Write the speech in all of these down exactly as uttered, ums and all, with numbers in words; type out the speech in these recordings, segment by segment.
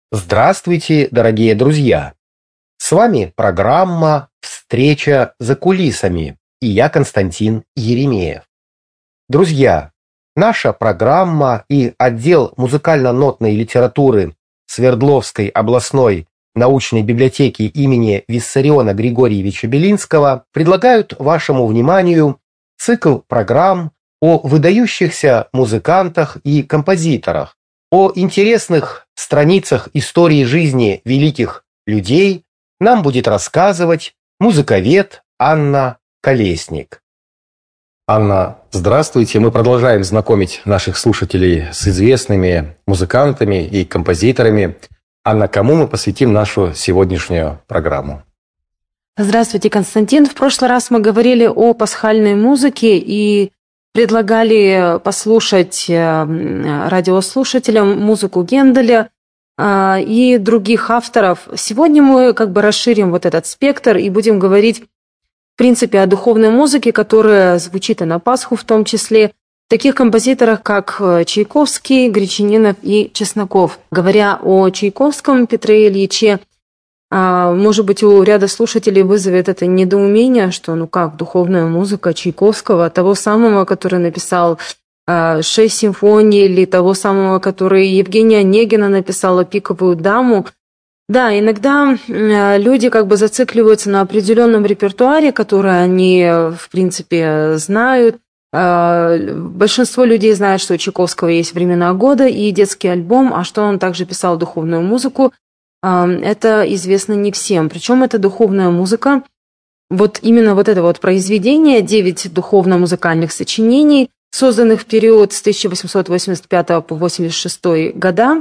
Здравствуйте, дорогие друзья! С вами программа «Встреча за кулисами» и я Константин Еремеев. Друзья, наша программа и отдел музыкально-нотной литературы Свердловской областной научной библиотеки имени Виссариона Григорьевича Белинского предлагают вашему вниманию цикл программ о выдающихся музыкантах и композиторах, о интересных страницах истории жизни великих людей нам будет рассказывать музыковед Анна Колесник. Анна, здравствуйте. Мы продолжаем знакомить наших слушателей с известными музыкантами и композиторами. Анна, кому мы посвятим нашу сегодняшнюю программу? Здравствуйте, Константин. В прошлый раз мы говорили о пасхальной музыке и предлагали послушать радиослушателям музыку Генделя и других авторов. Сегодня мы как бы расширим вот этот спектр и будем говорить, в принципе, о духовной музыке, которая звучит и на Пасху в том числе, таких композиторах, как Чайковский, Гречанинов и Чесноков. Говоря о Чайковском Петре Ильиче, может быть, у ряда слушателей вызовет это недоумение, что ну как, духовная музыка Чайковского, того самого, который написал шесть симфоний, или того самого, который Евгения Онегина написала «Пиковую даму». Да, иногда люди как бы зацикливаются на определенном репертуаре, который они, в принципе, знают. Большинство людей знает, что у Чайковского есть «Времена года» и детский альбом, а что он также писал духовную музыку, это известно не всем. Причем это духовная музыка. Вот именно вот это вот произведение, девять духовно-музыкальных сочинений, созданных в период с тысяча восемьсот восемьдесят пятого по восемьдесят шестой года,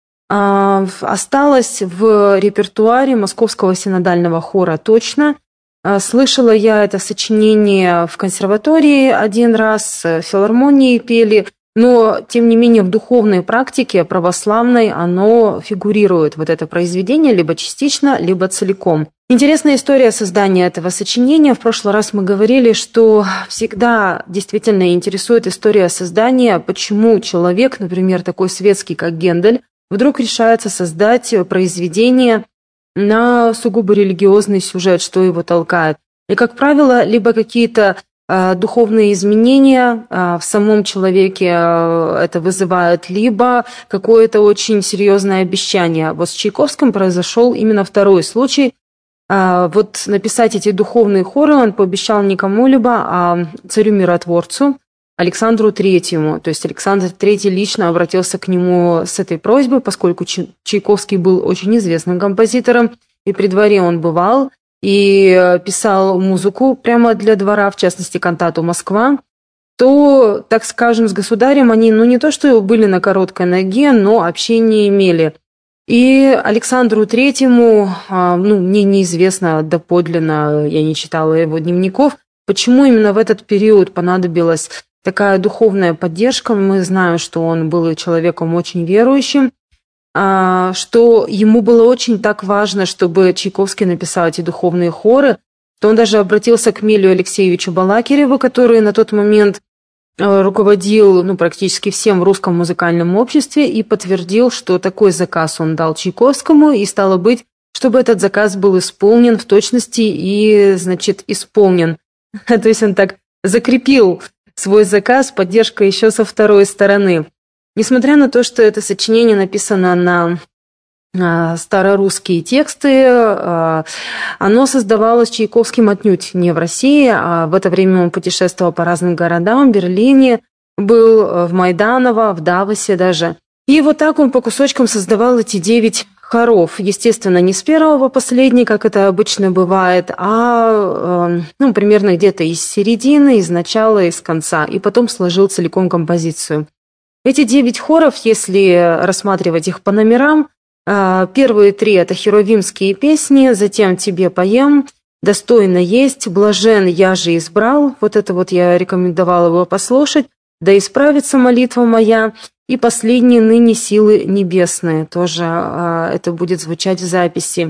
осталось в репертуаре Московского синодального хора точно. Слышала я это сочинение в консерватории один раз, в филармонии пели, но, тем не менее, в духовной практике православной оно фигурирует, вот это произведение, либо частично, либо целиком. Интересная история создания этого сочинения. В прошлый раз мы говорили, что всегда действительно интересует история создания, почему человек, например, такой светский, как Гендель, вдруг решается создать произведение на сугубо религиозный сюжет, что его толкает. И, как правило, либо какие-то духовные изменения в самом человеке это вызывает, либо какое-то очень серьезное обещание. Вот с Чайковским произошел именно второй случай. Вот написать эти духовные хоры он пообещал не кому-либо, а царю-миротворцу Александру Третьему. То есть Александр Третий лично обратился к нему с этой просьбой, поскольку Чайковский был очень известным композитором, и при дворе он бывал, и писал музыку прямо для двора, в частности, кантату «Москва», то, так скажем, с государем они, ну, не то что были на короткой ноге, но общение имели. И Александру Третьему, ну, мне неизвестно доподлинно, я не читала его дневников, почему именно в этот период понадобилась такая духовная поддержка. Мы знаем, что он был человеком очень верующим, что ему было очень так важно, чтобы Чайковский написал эти духовные хоры, что он даже обратился к Мелию Алексеевичу Балакиреву, который на тот момент руководил ну, практически всем в русском музыкальном обществе, и подтвердил, что такой заказ он дал Чайковскому, и стало быть, чтобы этот заказ был исполнен в точности и, значит, исполнен. То есть он так закрепил свой заказ, поддержка еще со второй стороны. Несмотря на то, что это сочинение написано на старорусские тексты, оно создавалось Чайковским отнюдь не в России, а в это время он путешествовал по разным городам, в Берлине, был в Майданово, в Давосе даже. И вот так он по кусочкам создавал эти девять хоров. Естественно, не с первого по последний, как это обычно бывает, а ну, примерно где-то из середины, из начала, из конца, и потом сложил целиком композицию. Эти девять хоров, если рассматривать их по номерам, первые три – это херувимские песни, затем «Тебе поем», «Достойно есть», «Блажен, я же избрал», вот это вот я рекомендовала его послушать, «Да исправится молитва моя», и последние «Ныне силы небесные», тоже это будет звучать в записи.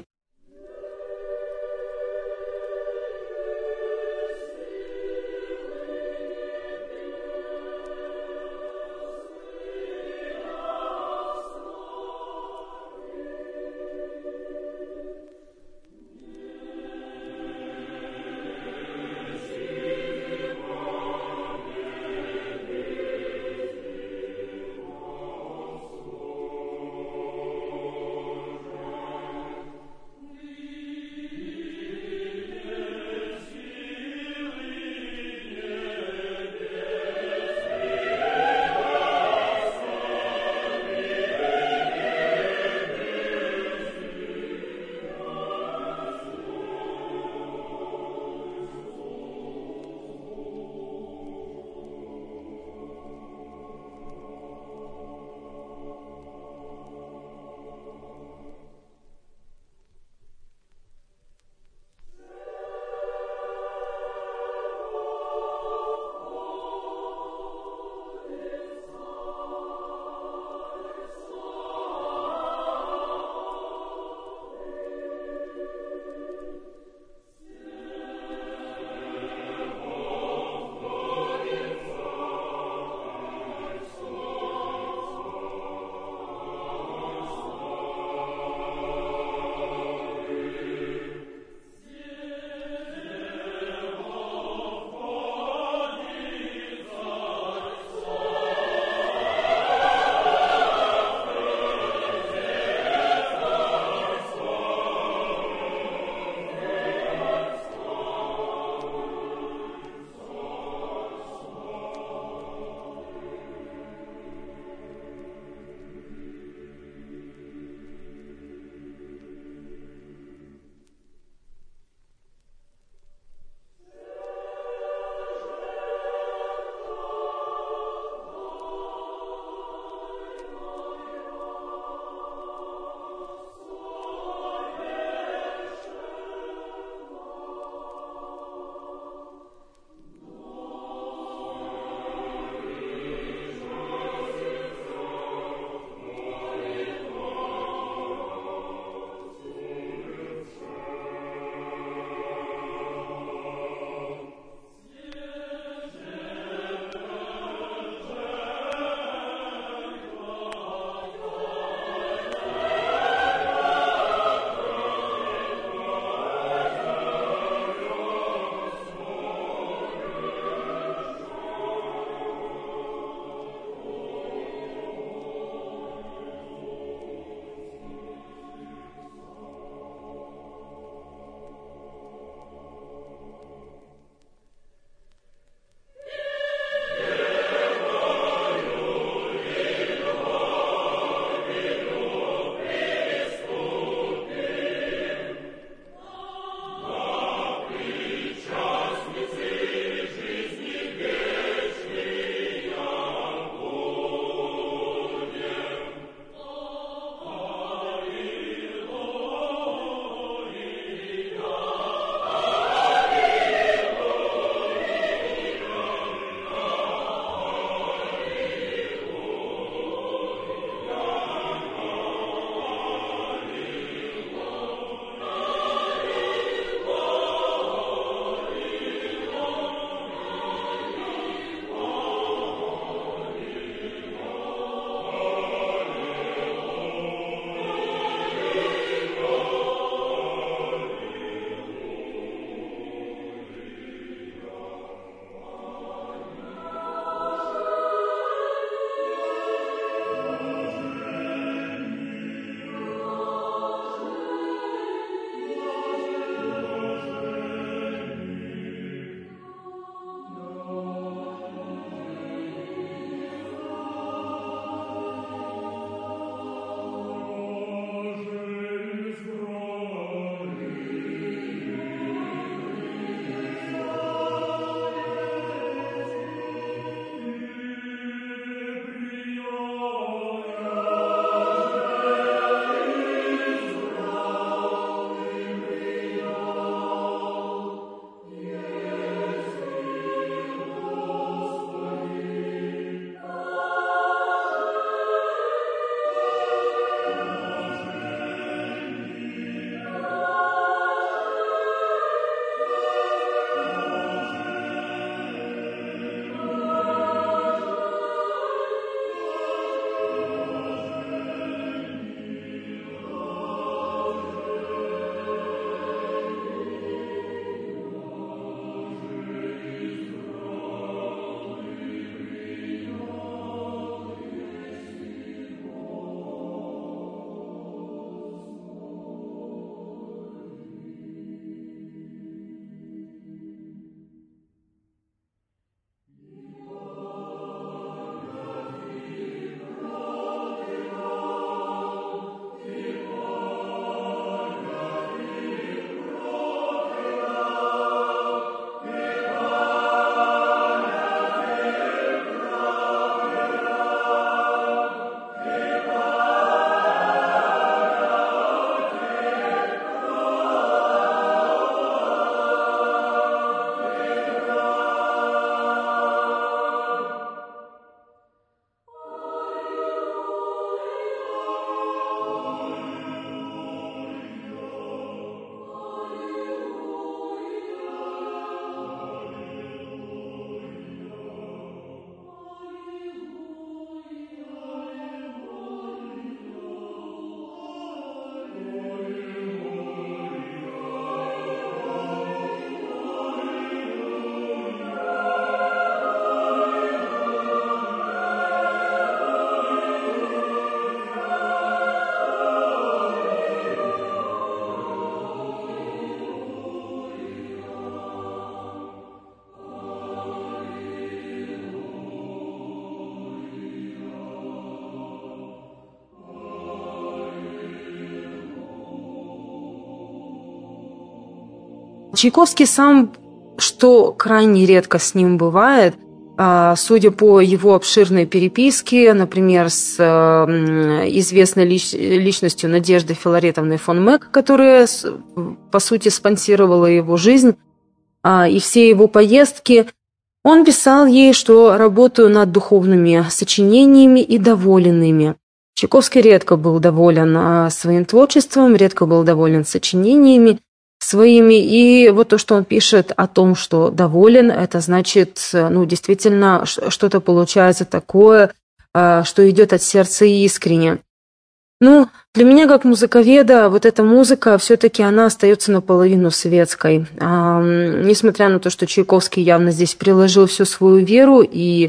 Чайковский сам, что крайне редко с ним бывает, судя по его обширной переписке, например, с известной личностью Надеждой Филаретовной фон Мек, которая, по сути, спонсировала его жизнь и все его поездки, он писал ей, что работаю над духовными сочинениями и доволен ими. Чайковский редко был доволен своим творчеством, редко был доволен сочинениями своими. И вот то, что он пишет о том, что доволен, это значит, ну, действительно, что-то получается такое, что идет от сердца и искренне. Ну, для меня, как музыковеда, вот эта музыка, все-таки она остается наполовину светской. А, несмотря на то, что Чайковский явно здесь приложил всю свою веру и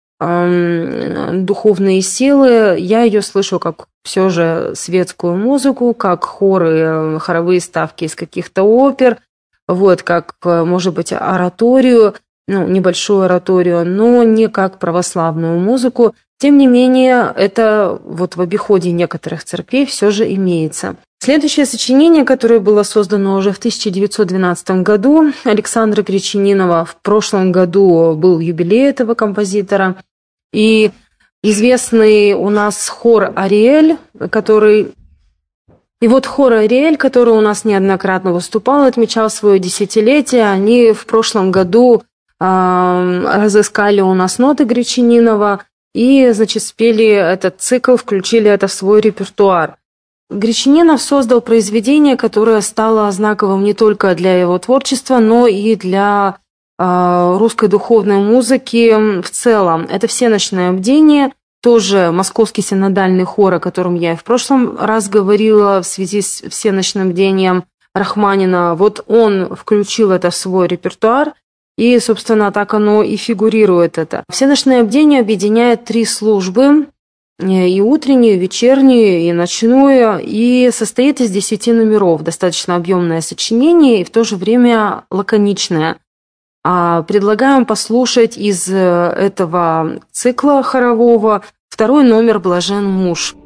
а, духовные силы, я ее слышу как все же светскую музыку, как хоры, хоровые ставки из каких-то опер, вот, как, может быть, ораторию, ну, небольшую ораторию, но не как православную музыку. Тем не менее, это вот в обиходе некоторых церквей все же имеется. Следующее сочинение, которое было создано уже в тысяча девятьсот двенадцатом году, Александра Гречанинова. В прошлом году был юбилей этого композитора. И известный у нас хор «Ариэль», который... И вот хор «Ариэль», который у нас неоднократно выступал, отмечал свое десятилетие. Они в прошлом году э, разыскали у нас ноты Гречанинова, и, значит, спели этот цикл, включили это в свой репертуар. Гречанинов создал произведение, которое стало знаковым не только для его творчества, но и для э, русской духовной музыки в целом. Это «Всенощное бдение», тоже Московский синодальный хор, о котором я и в прошлом раз говорила в связи с «Всенощным бдением» Рахманина. Вот он включил это в свой репертуар. И, собственно, так оно и фигурирует это. Всенощное бдение объединяет три службы, и утреннюю, и вечернюю, и ночную, и состоит из десяти номеров. Достаточно объемное сочинение и в то же время лаконичное. Предлагаем послушать из этого цикла хорового второй номер «Блажен муж».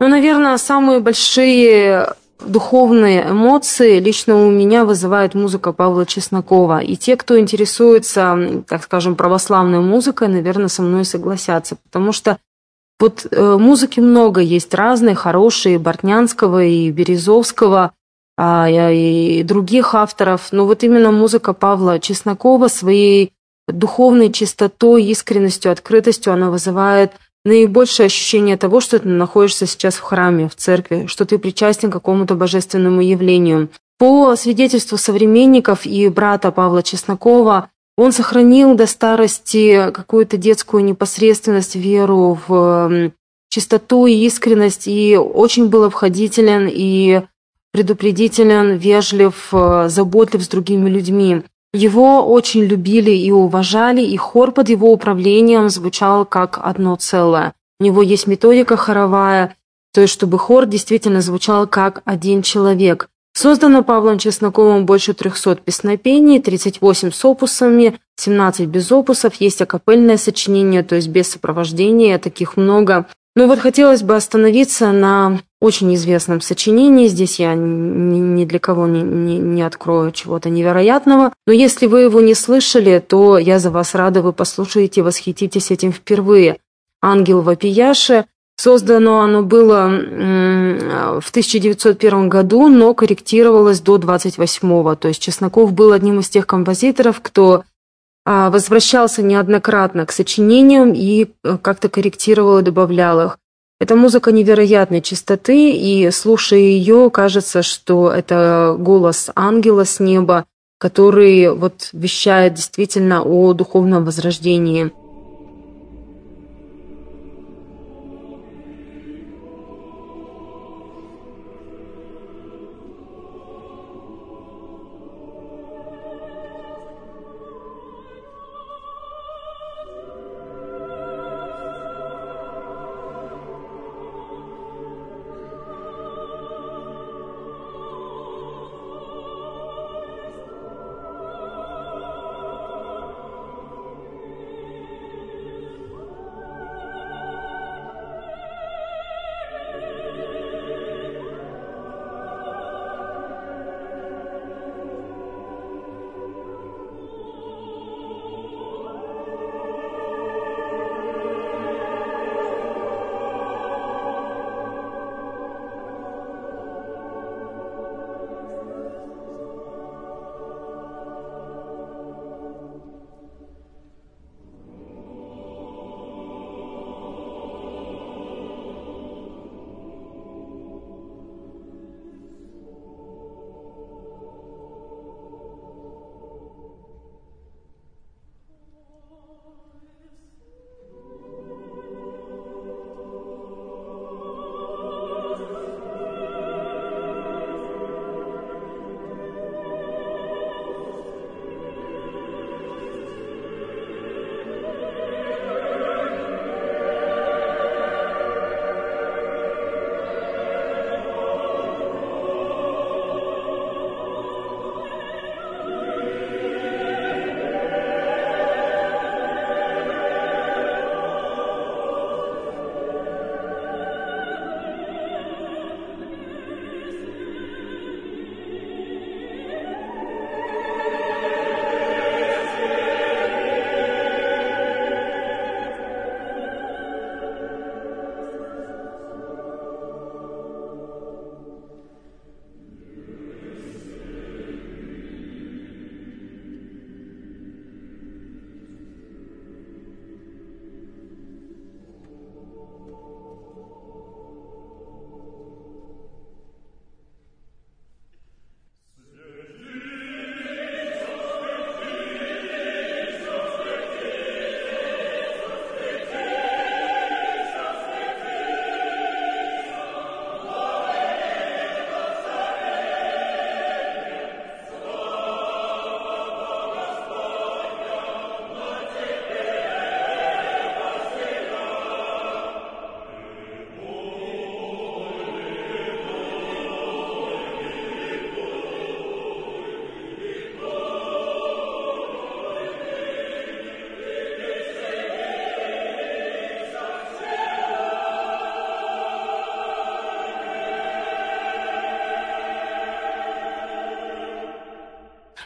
Ну, наверное, самые большие духовные эмоции лично у меня вызывает музыка Павла Чеснокова. И те, кто интересуется, так скажем, православной музыкой, наверное, со мной согласятся. Потому что вот э, музыки много есть разной, хорошей, и Бортнянского, и Березовского, а, и других авторов. Но вот именно музыка Павла Чеснокова своей духовной чистотой, искренностью, открытостью, она вызывает наибольшее ощущение того, что ты находишься сейчас в храме, в церкви, что ты причастен к какому-то божественному явлению. По свидетельству современников и брата Павла Чеснокова, он сохранил до старости какую-то детскую непосредственность, веру в чистоту и искренность, и очень был обходителен и предупредителен, вежлив, заботлив с другими людьми. Его очень любили и уважали, и хор под его управлением звучал как одно целое. У него есть методика хоровая, то есть чтобы хор действительно звучал как один человек. Создано Павлом Чесноковым больше трехсот песнопений, тридцать восемь с опусами, семнадцать без опусов, есть акапельное сочинение, то есть без сопровождения, таких много. Ну вот хотелось бы остановиться на очень известном сочинении. Здесь я ни, ни для кого не, не, не открою чего-то невероятного. Но если вы его не слышали, то я за вас рада, вы послушаете, восхититесь этим впервые. «Ангел вопияши». Создано оно было в тысяча девятьсот первом году, но корректировалось до двадцать восьмого. То есть Чесноков был одним из тех композиторов, кто возвращался неоднократно к сочинениям и как-то корректировал и добавлял их. Это музыка невероятной чистоты, и, слушая ее, кажется, что это голос ангела с неба, который вот вещает действительно о духовном возрождении.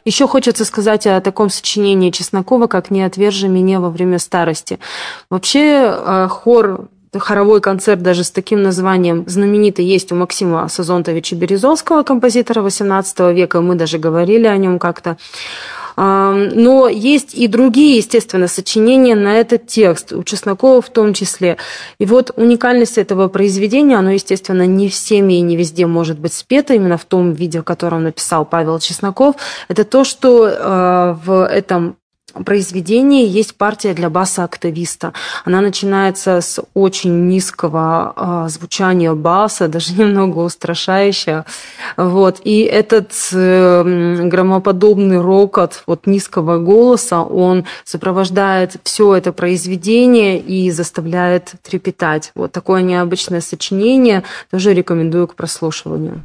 Еще хочется сказать о таком сочинении Чеснокова, как «Не отвержи меня во время старости». Вообще хор, хоровой концерт даже с таким названием знаменитый есть у Максима Сазонтовича Березовского, композитора восемнадцатого века. Мы даже говорили о нем как-то. Но есть и другие, естественно, сочинения на этот текст, у Чеснокова в том числе. И вот уникальность этого произведения, оно, естественно, не всеми и не везде может быть спето, именно в том виде, в котором написал Павел Чесноков, это то, что в этом произведении есть партия для баса-октависта. Она начинается с очень низкого э, звучания баса, даже немного устрашающего. Вот. И этот э, громоподобный рокот вот, низкого голоса, он сопровождает все это произведение и заставляет трепетать. Вот такое необычное сочинение тоже рекомендую к прослушиванию.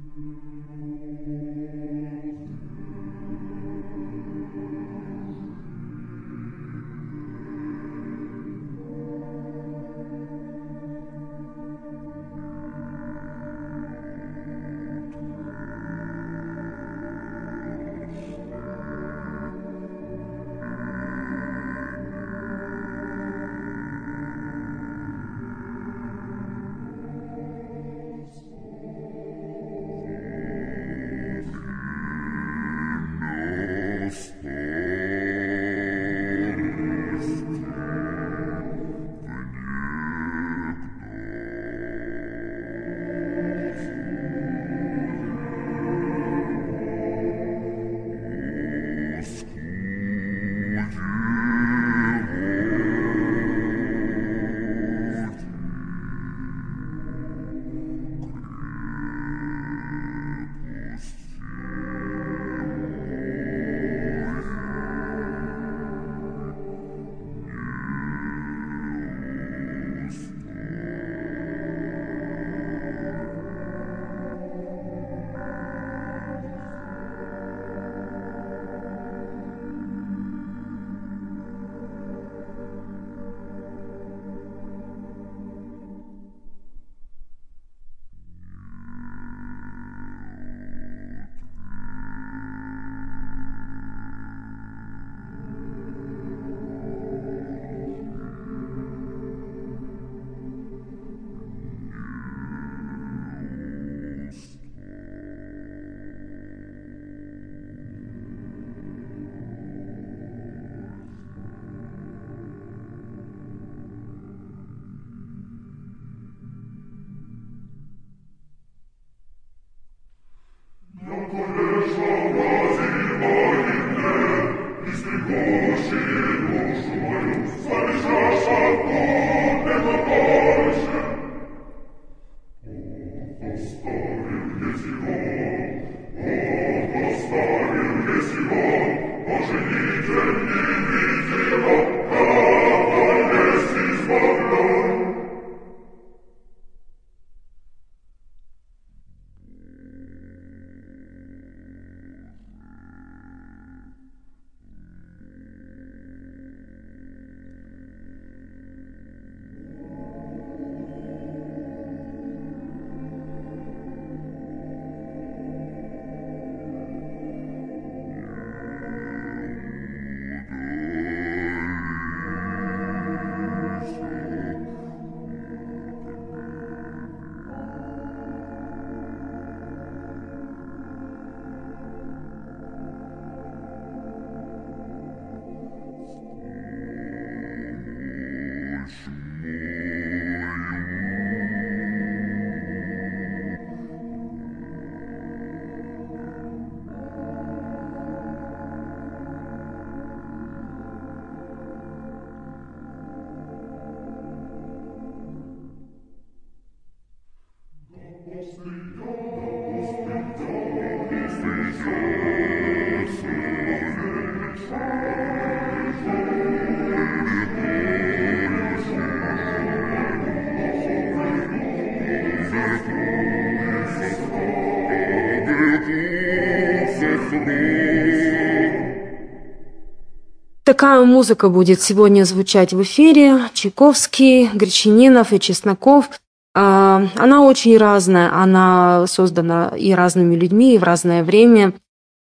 Такая музыка будет сегодня звучать в эфире. Чайковский, Гречанинов и Чесноков. Она очень разная, она создана и разными людьми, и в разное время.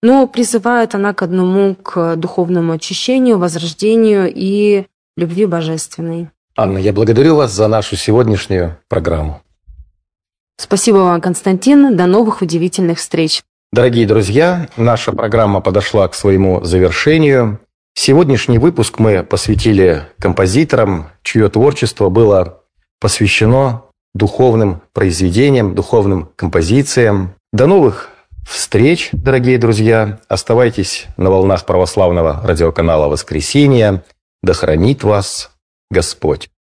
но призывает она к одному, к духовному очищению, возрождению и любви божественной. Анна, я благодарю вас за нашу сегодняшнюю программу. Спасибо вам, Константин. До новых удивительных встреч. Дорогие друзья, наша программа подошла к своему завершению. Сегодняшний выпуск мы посвятили композиторам, чье творчество было посвящено духовным произведениям, духовным композициям. До новых встреч, дорогие друзья. Оставайтесь на волнах православного радиоканала «Воскресенье». Да хранит вас Господь.